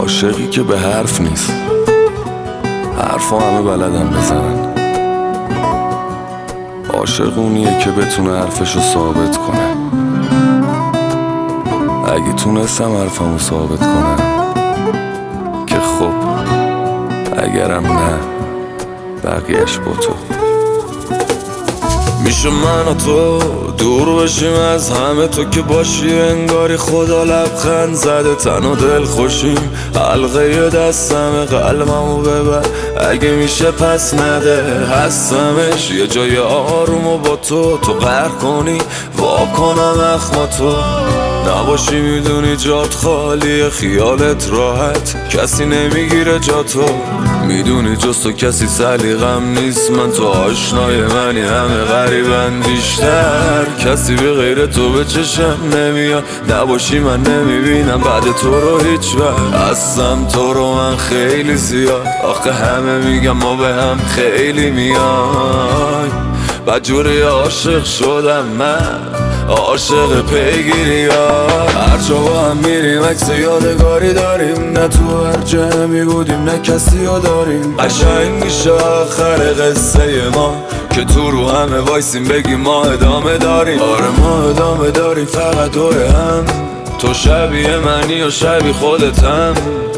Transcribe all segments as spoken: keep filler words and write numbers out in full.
عاشقی که به حرف نیست، حرفا همه بلدن بزنن. عاشق اونیه که بتونه حرفشو ثابت کنه. اگه تونستم حرفمو ثابت کنم که خب، اگرم نه بقیهش با تو. میشه من و تو دور بشیم از همه، تو که باشی انگاری خدا لبخند زده. تن و دل خوشیم، حلقه دستم قلبمو ببر اگه میشه پس نده. هستمش یه جای آرومو با تو، تو قهر کنی واکنم اخما تو نباشی. میدونی جات خالیه، خیالت راحت، کسی نمیگیره جا تو. میدونی جز تو کسی سلیقم نیست، من تو آشنای منی، همه غریبن بیشتر. کسی به غیر تو به چشم نمیاد، نباشی من نمیبینم بعد تو رو هیچ وقت. هستم تو رو من خیلی زیاد، آخه همه میگم ما به هم خیلی میای. بدجوری عاشق شدم من، عاشق پیگیری ها. هر جا با هم میریم عکس یادگاری داریم، نه تو هر جمعی بودیم نه کسی ها داریم. قشنگ میشه آخر قصه ما که تو رو همه وایسیم بگیم ما ادامه داریم. آره ما ادامه داریم فقط دور هم، تو شبیه منی و شبیه خودتم.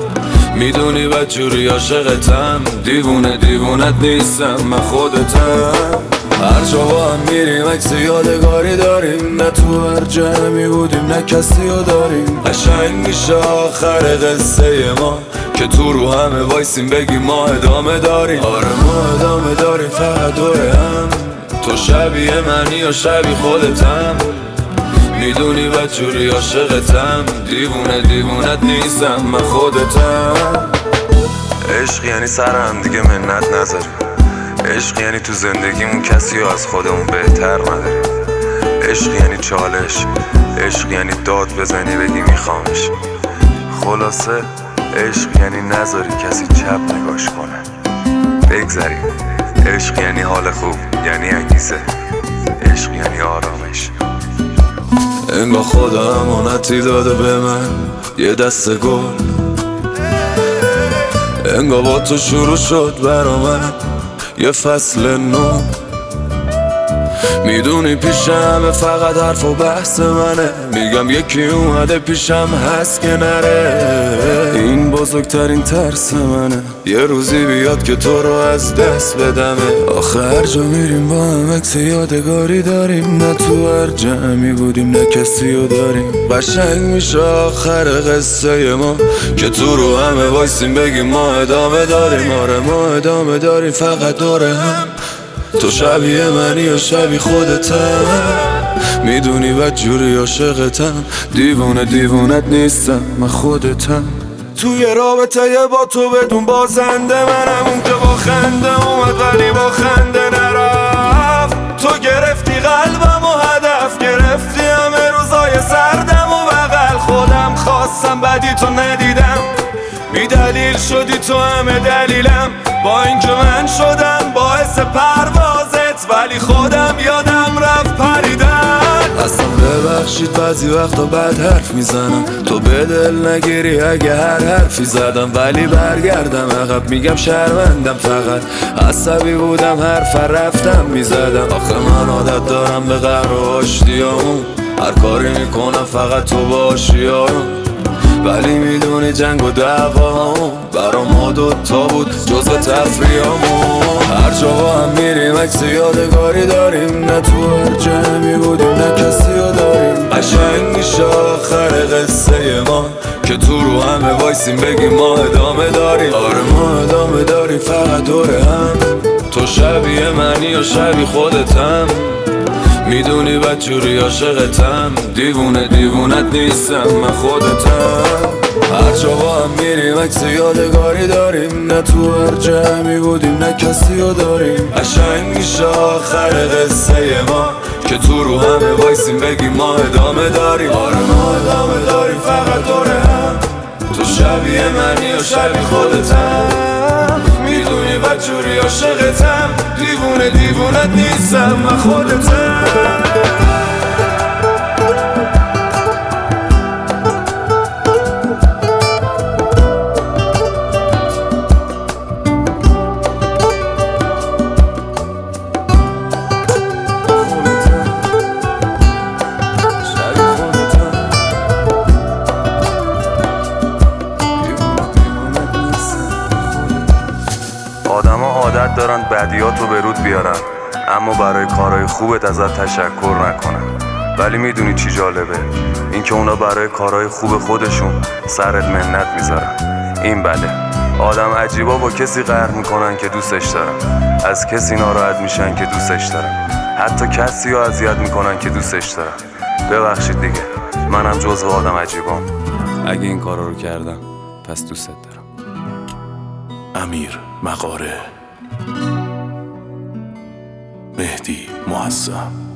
میدونی بدجوری عاشقتم، دیوونه دیوونت نیستم من خودتم. هر جا با هم میریم عکس یادگاری داریم، نه تو هر جمعی بودیم نه کسی ها داریم. قشنگ میشه آخر قصه ما که تو رو همه وایسیم بگیم ما ادامه داریم. آره ما ادامه داریم فقط دور هم، تو شبیه منی و شبیه خودتم. میدونی بدجوری عاشقتم، دیوونه دیوونت نیستم من خودتم. عشق یعنی سر هم دیگه منت نذاریم، عشق یعنی تو زندگیمون کسی رو از خودمون بهتر نداریم. عشق یعنی چالش، عشق یعنی داد بزنی بگی میخوامش. خلاصه عشق یعنی نذاری کسی چپ نگاش کنه، بگذریم. عشق یعنی حال خوب، یعنی انگیزه، عشق یعنی آرامش. انگار خدا امانتی داده به من یه دسته گل، انگار با تو شروع شد برا من یه فصل نو. میدونی پیشم فقط حرف و بحث منه، میگم یکی اومده پیشم هست که نره. این بزرگترین ترس منه یه روزی بیاد که تو رو از دست بدمه. آخه هر جا میریم با هم عکس یادگاری داریم، نه تو هر جمعی بودیم نه کسی رو داریم. قشنگ میشه آخر قصه ما که تو رو همه وایسیم بگیم ما ادامه داریم. آره ما ادامه داریم فقط دور هم، تو شبیه منی و شبیه خودتم. میدونی بدجوری عاشقتم، دیوونه دیوونت نیستم من خودتم. توی رابطه با تو بدون بازنده، منم اون که با خنده اومد ولی با خنده نرفت. تو گرفتی قلبم و هدف گرفتی همه روزای سردم و بغل خودم خواستم بدی تو ندیدم. بی دلیل شدی تو همه دلیلم، با اینکه من شدم باعث پروازت ولی خودم یادم رفت پریدن. اصلا ببخشید بعضی وقتا بد حرف میزنم، تو به دل نگیری اگه هر حرفی زدم. ولی برگردم عقب میگم شرمندم، فقط عصبی بودم حرف رفتم میزدم. آخه من عادت دارم به قهر و آشتیامون، هر کاری میکنم فقط تو باشی آروم. ولی میدونی جنگ و دعوامون برا ما دوتا بود جزو تفریامون. هر جا با هم میریم عکس یادگاری داریم، نه تو هر جمعی بودیم نه کسی رو داریم. قشنگ میشه آخر قصه ما که تو رو همه وایسیم بگیم ما ادامه داریم. آره ما ادامه داریم فقط دور هم، تو شبیه منی و شبیه خودتم. میدونی بدجوری عاشقتم، دیوونه دیوونت نیستم من خودتم. هر جا با هم میریم عکس یادگاری داریم، نه تو هر جمعی بودیم نه کسی رو داریم. قشنگ میشه آخر قصه ما که تو رو همه وایسیم بگیم ما ادامه داریم. آره ما ادامه داریم فقط دور هم، تو شبیه منی و شبیه خودتم. میدونی بدجوری عاشقتم، دیوونه دیوونت نیستم من خودتم. دارن بدیاتو به رود بیارن، اما برای کارهای خوبت ازت تشکر نکنن. ولی میدونی چی جالبه؟ اینکه اونا برای کارهای خوب خودشون سرت منت میذارن. این بله، آدم عجیبا با کسی قهر میکنن که دوستش دارن، از کسی ناراحت میشن که دوستش دارن، حتی کسی رو اذیت میکنن که دوستش دارن. ببخشید دیگه، منم جزو آدم عجیبام. اگه این کارا رو کردم پس دوستت دارم. امیر مغاره، مهدی معظم.